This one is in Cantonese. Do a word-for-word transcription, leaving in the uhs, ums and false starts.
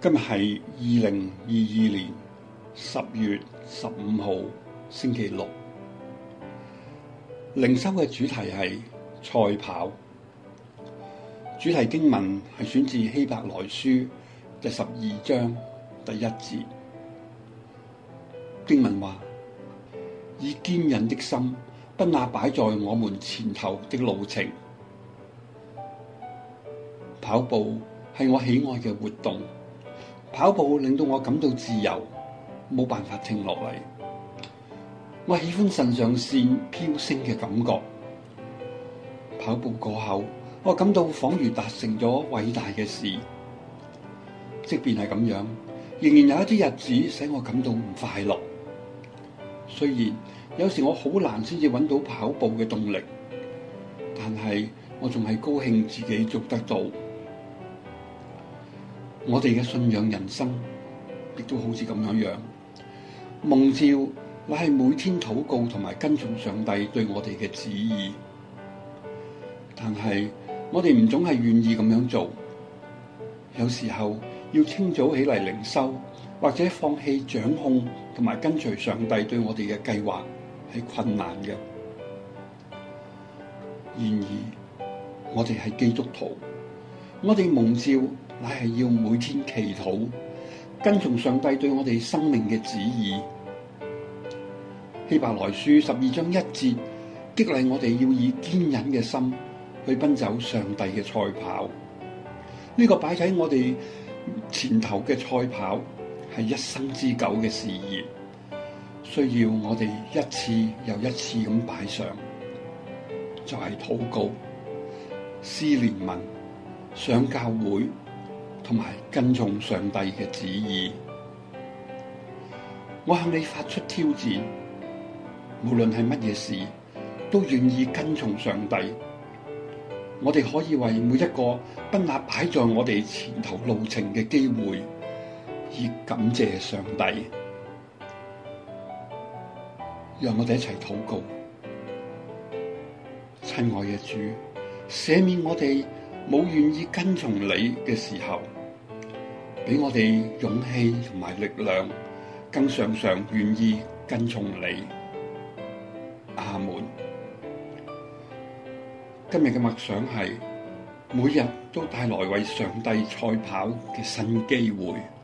今日係二零二二年十月十五號星期六，靈修嘅主題係賽跑。主題經文係選自希伯來書第十二章第一節。經文話：以堅忍的心，不那擺在我們前頭的路程。跑步係我喜愛嘅活動，跑步令到我感到自由，冇辦法停落嚟。我喜歡腎上腺飆升嘅感覺。跑步過後，我感到仿如達成咗偉大嘅事。即便係咁樣，仍然有一啲日子使我感到唔快樂。雖然有時我好難先至揾到跑步嘅動力，但係我仲係高興自己做得到。我哋嘅信仰人生亦都好似咁樣樣，蒙召乃係每天禱告同埋跟從上帝對我哋嘅旨意，但係我哋唔總係願意咁樣做。有時候要清早起嚟靈修，或者放棄掌控同埋跟隨上帝對我哋嘅計劃係困難嘅。然而我哋係基督徒，我哋蒙召乃係要每天祈禱，跟從上帝對我哋生命嘅旨意。希伯來書十二章一節激勵我哋要以堅忍嘅心去奔走上帝嘅賽跑。呢個擺喺我哋前頭嘅賽跑係一生之久嘅事業，需要我哋一次又一次咁擺上，就係禱告、施憐憫、上教會同埋跟從上帝嘅旨意。我向你發出挑戰，無論係乜嘢事，都願意跟從上帝。我哋可以為每一個不那擺在我哋前頭路程嘅機會，以感謝上帝。讓我哋一齊禱告。親愛嘅主，赦免我哋冇願意跟從你嘅時候，俾我哋勇氣同埋力量，更常常願意跟從你。阿門。今日嘅默想係每日都帶來為上帝賽跑嘅新機會。